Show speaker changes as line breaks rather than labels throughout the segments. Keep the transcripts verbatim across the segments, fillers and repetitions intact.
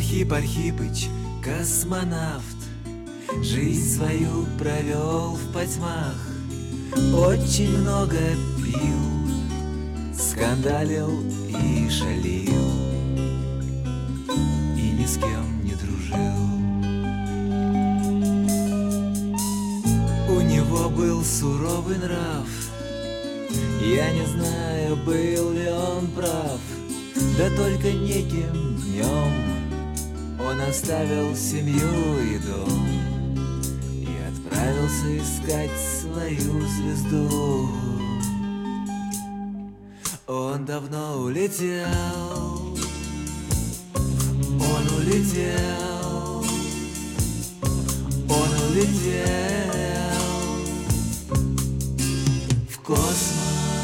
Архип Архипыч, космонавт, жизнь свою провел в потьмах. Очень много пил, скандалил и шалил, и ни с кем не дружил. У него был суровый нрав, я не знаю, был ли он прав. Да только неким днем он оставил семью и дом и отправился искать свою звезду. Он давно улетел, он улетел, он улетел в космос.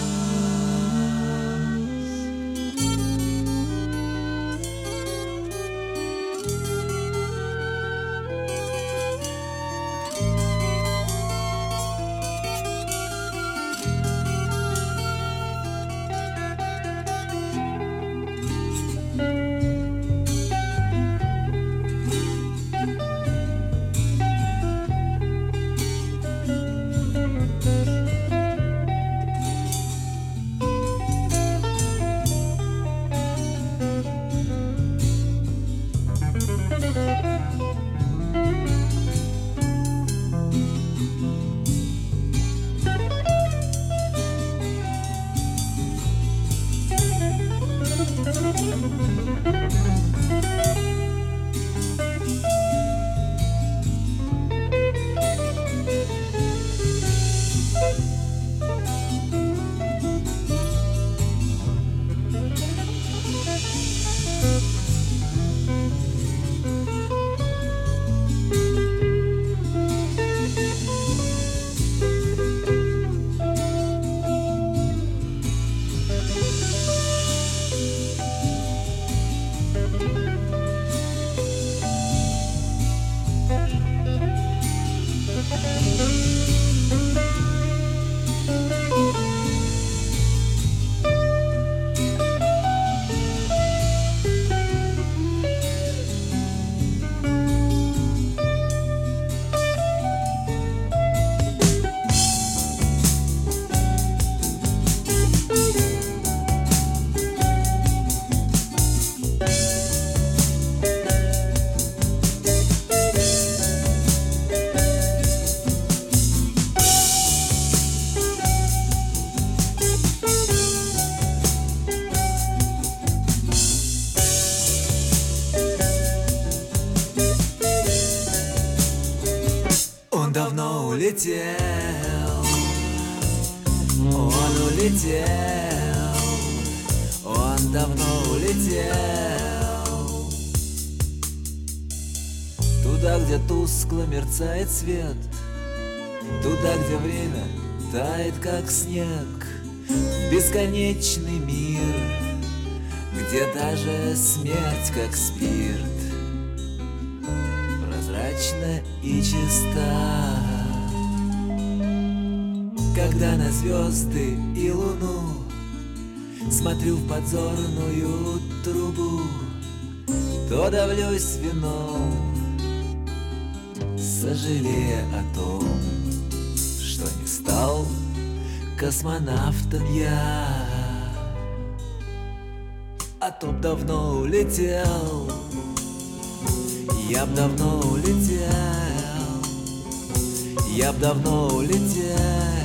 Он давно улетел, он улетел, он давно улетел туда, где тускло мерцает свет, туда, где время тает, как снег, бесконечный мир, где даже смерть, как спирт, прозрачна и чиста. Когда на звезды и луну смотрю в подзорную трубу, то давлюсь вином, сожалея о том, что не стал космонавтом я. А то б давно улетел, я б давно улетел, я б давно улетел